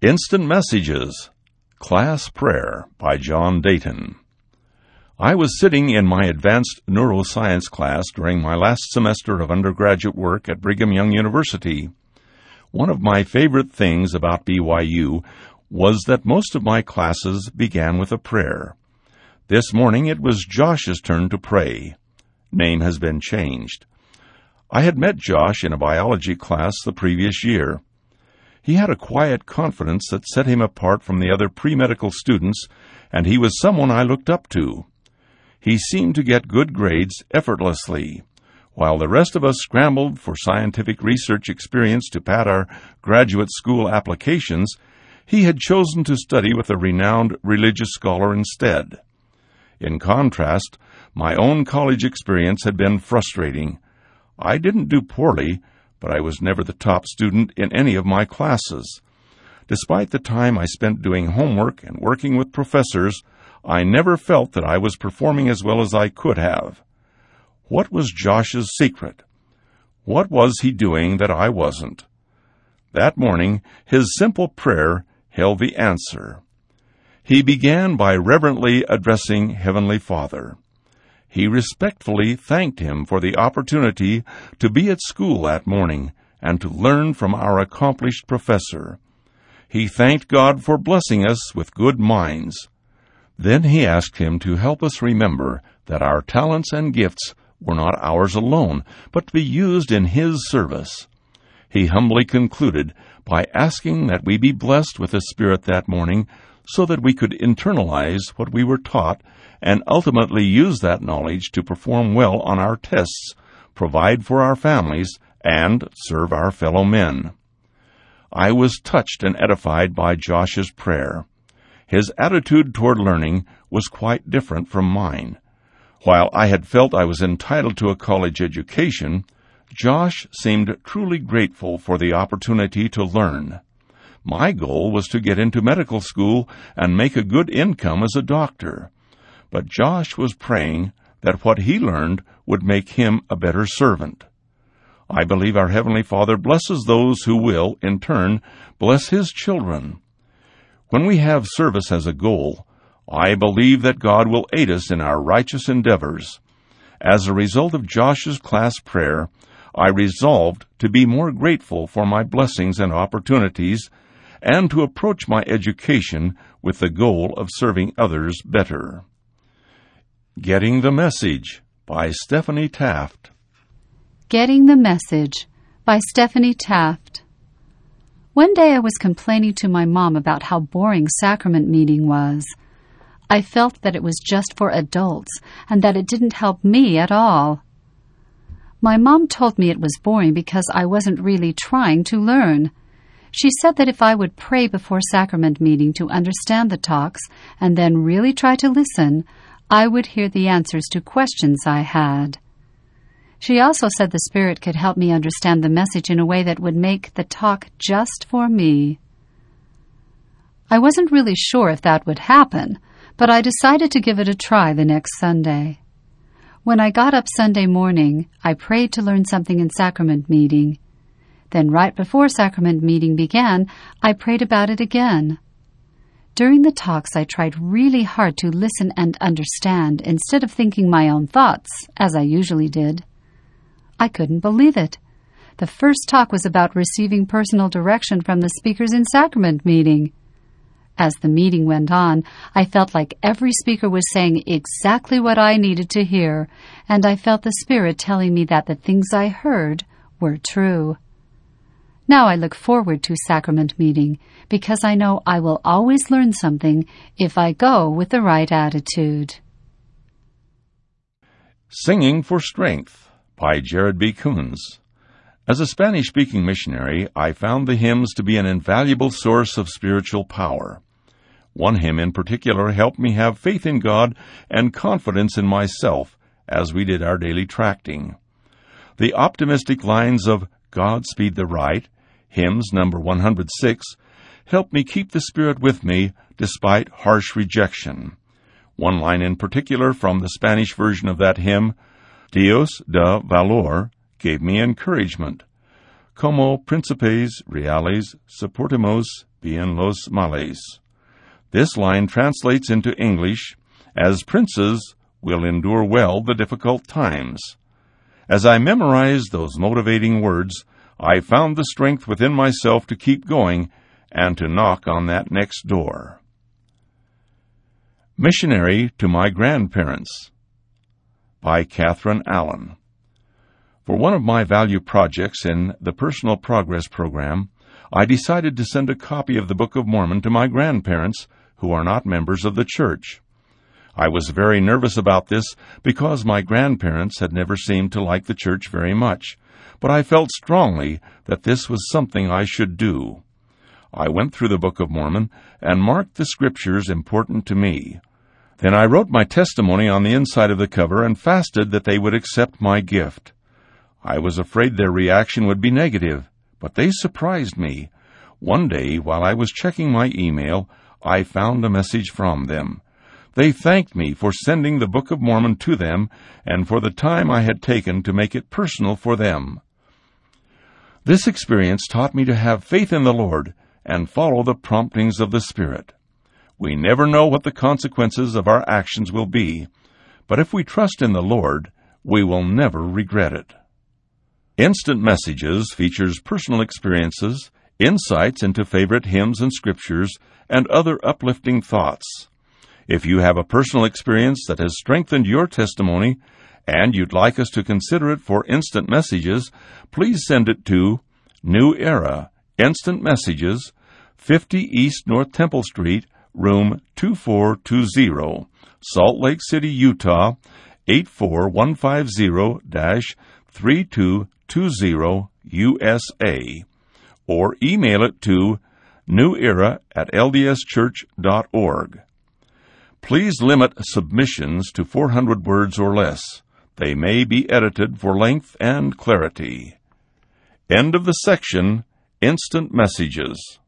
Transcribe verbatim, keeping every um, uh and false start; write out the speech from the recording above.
Instant Messages, Class Prayer by John Dayton. I was sitting in my advanced neuroscience class during my last semester of undergraduate work at Brigham Young University. One of my favorite things about B Y U was that most of my classes began with a prayer. This morning it was Josh's turn to pray. Name has been changed. I had met Josh in a biology class the previous year. He had a quiet confidence that set him apart from the other pre-medical students, and he was someone I looked up to. He seemed to get good grades effortlessly. While the rest of us scrambled for scientific research experience to pad our graduate school applications, he had chosen to study with a renowned religious scholar instead. In contrast, my own college experience had been frustrating. I didn't do poorly, but I was never the top student in any of my classes. Despite the time I spent doing homework and working with professors, I never felt that I was performing as well as I could have. What was Josh's secret? What was he doing that I wasn't? That morning, his simple prayer held the answer. He began by reverently addressing Heavenly Father. He respectfully thanked him for the opportunity to be at school that morning and to learn from our accomplished professor. He thanked God for blessing us with good minds. Then he asked him to help us remember that our talents and gifts were not ours alone, but to be used in His service. He humbly concluded by asking that we be blessed with the Spirit that morning so that we could internalize what we were taught and ultimately use that knowledge to perform well on our tests, provide for our families, and serve our fellow men. I was touched and edified by Josh's prayer. His attitude toward learning was quite different from mine. While I had felt I was entitled to a college education, Josh seemed truly grateful for the opportunity to learn. My goal was to get into medical school and make a good income as a doctor. But Josh was praying that what he learned would make him a better servant. I believe our Heavenly Father blesses those who will, in turn, bless His children. When we have service as a goal, I believe that God will aid us in our righteous endeavors. As a result of Josh's class prayer, I resolved to be more grateful for my blessings and opportunities, and to approach my education with the goal of serving others better. Getting the Message by Stephanie Taft. Getting the Message by Stephanie Taft. One day I was complaining to my mom about how boring sacrament meeting was. I felt that it was just for adults and that it didn't help me at all. My mom told me it was boring because I wasn't really trying to learn. She said that if I would pray before sacrament meeting to understand the talks and then really try to listen, I would hear the answers to questions I had. She also said the Spirit could help me understand the message in a way that would make the talk just for me. I wasn't really sure if that would happen, but I decided to give it a try the next Sunday. When I got up Sunday morning, I prayed to learn something in sacrament meeting. Then right before sacrament meeting began, I prayed about it again. During the talks, I tried really hard to listen and understand instead of thinking my own thoughts, as I usually did. I couldn't believe it. The first talk was about receiving personal direction from the speakers in sacrament meeting. As the meeting went on, I felt like every speaker was saying exactly what I needed to hear, and I felt the Spirit telling me that the things I heard were true. Now I look forward to sacrament meeting because I know I will always learn something if I go with the right attitude. Singing for Strength by Jared B. Coons. As a Spanish-speaking missionary, I found the hymns to be an invaluable source of spiritual power. One hymn in particular helped me have faith in God and confidence in myself as we did our daily tracting. The optimistic lines of Godspeed the Right, hymns number one hundred six, helped me keep the Spirit with me despite harsh rejection. One line in particular from the Spanish version of that hymn, Dios da valor, gave me encouragement. como príncipes reales soportemos bien los males. This line translates into English, as princes will endure well the difficult times. As I memorized those motivating words, I found the strength within myself to keep going and to knock on that next door. Missionary to My Grandparents by Catherine Allen. For one of my value projects in the Personal Progress Program, I decided to send a copy of the Book of Mormon to my grandparents who are not members of the church. I was very nervous about this because my grandparents had never seemed to like the church very much, but I felt strongly that this was something I should do. I went through the Book of Mormon and marked the scriptures important to me. Then I wrote my testimony on the inside of the cover and fasted that they would accept my gift. I was afraid their reaction would be negative, but they surprised me. One day, while I was checking my email, I found a message from them. They thanked me for sending the Book of Mormon to them and for the time I had taken to make it personal for them. This experience taught me to have faith in the Lord and follow the promptings of the Spirit. We never know what the consequences of our actions will be, but if we trust in the Lord, we will never regret it. Instant Messages features personal experiences, insights into favorite hymns and scriptures, and other uplifting thoughts. If you have a personal experience that has strengthened your testimony, and you'd like us to consider it for Instant Messages, please send it to New Era, Instant Messages, fifty East North Temple Street, room two four two zero, Salt Lake City, Utah, eight four one five zero dash three two two zero U S A, or email it to newera at l d s church dot org. Please limit submissions to four hundred words or less. They may be edited for length and clarity. End of the section, Instant Messages.